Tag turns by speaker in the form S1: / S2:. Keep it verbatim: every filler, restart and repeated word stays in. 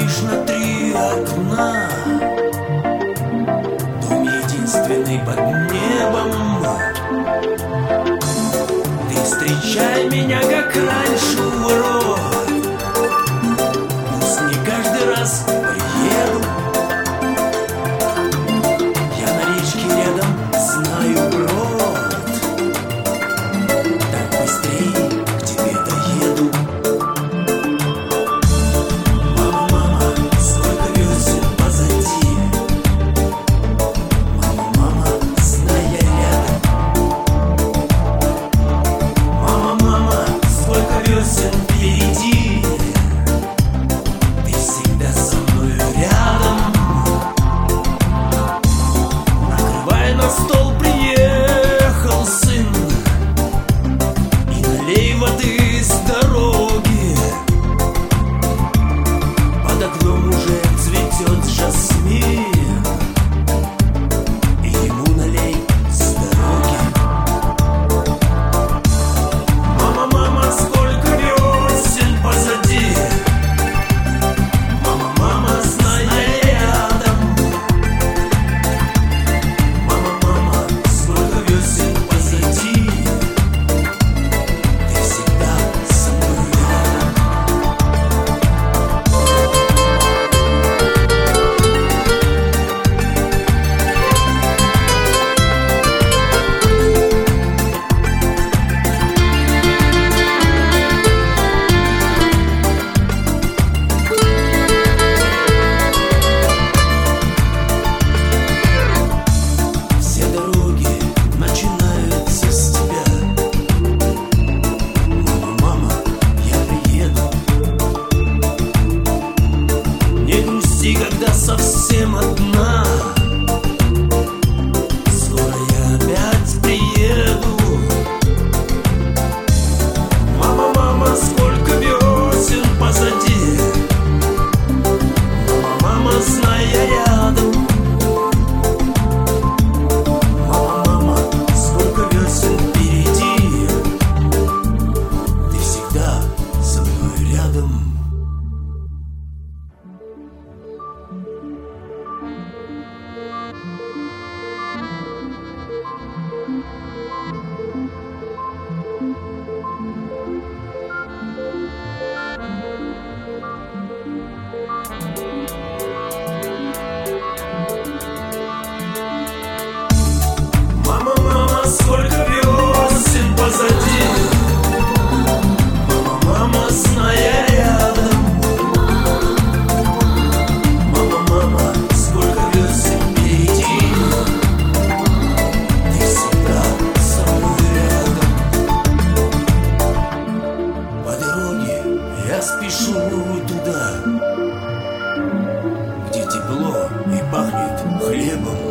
S1: лишь на три окна. Дом единственный под небом. Ты встречай меня, как раньше, у ворот. Пусть не каждый раз приеду. Я на речке рядом знаю брод. Так быстрей к тебе доеду. Мама, мама, сколько весен позади. Мама, мама, знай, я рядом. Мама, мама, сколько весен впереди. Ты всегда со мною рядом. Накрывай на стол, приехал сын. И налей воды с дороги. Под окном уже цветет жасмин. И ему налей с дороги. Мама, мама, сколько весен позади. Мама, мама, знай, я рядом. Мама, мама, сколько весен позади. Ты всегда со мной рядом. Все дороги начинаются с тебя. Мама, мама, я приеду. Не грусти, когда совсем одна. Скоро я опять приеду. Мама, мама, сколько весен позади. Мама, мама, знай, я рядом. Мама, мама, сколько весен впереди. Ты всегда со мной рядом. Мама, мама, сколько весен позади. Мама, мама, знай, я рядом. Мама, мама, сколько весен впереди. Ты всегда со мной рядом. По дороге я спешу туда, где тепло и пахнет хлебом.